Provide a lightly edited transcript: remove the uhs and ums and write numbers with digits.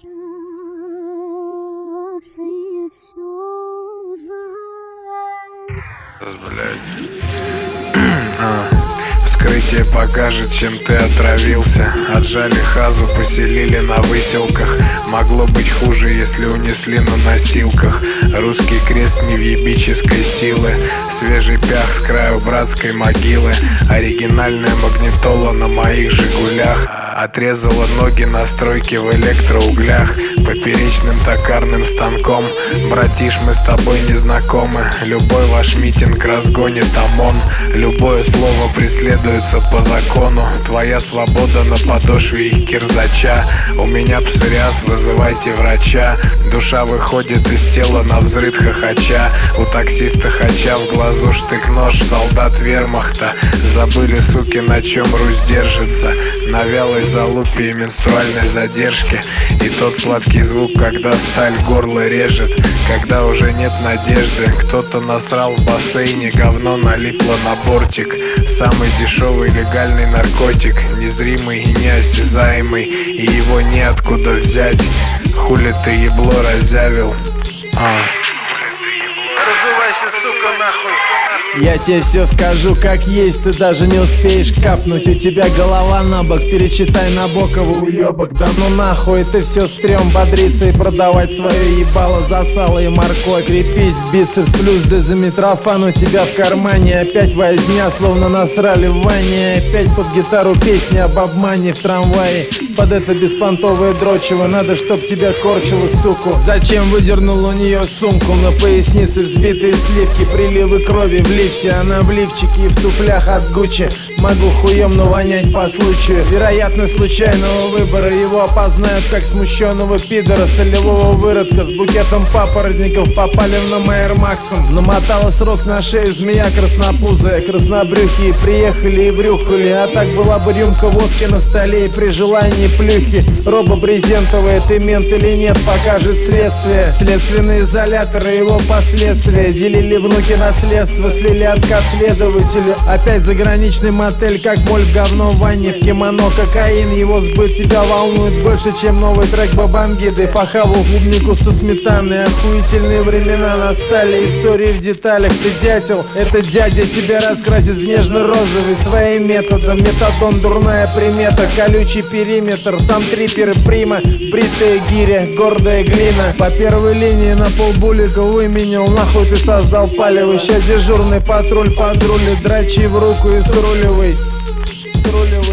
Вскрытие покажет, чем ты отравился. Отжали хазу, поселили на выселках. Могло быть хуже, если унесли на носилках. Русский крест невъебической силы. Свежий пях с краю братской могилы. Оригинальная магнитола на моих «Жигулях». Отрезала ноги на стройке в электроуглях. Поперечным токарным станком. Братиш, мы с тобой не знакомы. Любой ваш митинг разгонит ОМОН. Любое слово преследуется по закону. Твоя свобода на подошве их кирзача. У меня псориаз, вызывайте врача. Душа выходит из тела на взрыв хохоча. У таксиста хача в глазу штык-нож. Солдат вермахта. Забыли, суки, на чем Русь держится. На вялой залупе и менструальной задержке. И тот сладкий звук, когда сталь горло режет. Когда уже нет надежды. Кто-то насрал в бассейне, говно налипло на бортик. Самый дешевый легальный наркотик. Незримый и неосязаемый. И его неоткуда взять. Хули ты ебло разявил? Разувайся, сука, нахуй. Я тебе все скажу как есть, ты даже не успеешь капнуть. У тебя голова на бок, перечитай Набокова, уебок. Да ну нахуй, ты все стрём бодриться и продавать свое ебало за сало и морковь. Крепись, бицепс плюс дозиметрофан у тебя в кармане. Опять возня, словно насрали в ванне. Опять под гитару песни об обмане в трамвае. Под это беспонтовое дрочево надо, чтоб тебя корчило, суку. Зачем выдернул у нее сумку? На пояснице взбитые сливки, приливы крови в лифте. Она в лифчике и в туфлях от Гуччи. Могу хуем навонять по случаю. Вероятность случайного выбора. Его опознают как смущенного пидора. Солевого выродка с букетом папоротников. Попали на Майер Максом. Намотала срок на шею змея краснопузая. Краснобрюхи и приехали и врюхали. А так была бы рюмка водки на столе. И при желании плюхи. Роба брезентовая, ты мент или нет, покажет следствие. Следственный изолятор и его последствия. Делили внуки наследство, слили откат следователю. Опять заграничный мотель, как моль в говно в ванне. В кимоно кокаин, его сбыт тебя волнует больше, чем новый трек Бабангиды. Похавал клубнику со сметаной. Охуительные времена настали, истории в деталях. Ты дятел, этот дядя тебя раскрасит в нежно-розовый своим методом. Метадон, дурная примета, колючий периметр. Там триперы прима, бритая гиря, гордая глина. По первой линии на полбулика выменял. Нахуй ты создал палево. Ща дежурный патруль подрулит. Драчи в руку и с рулевой.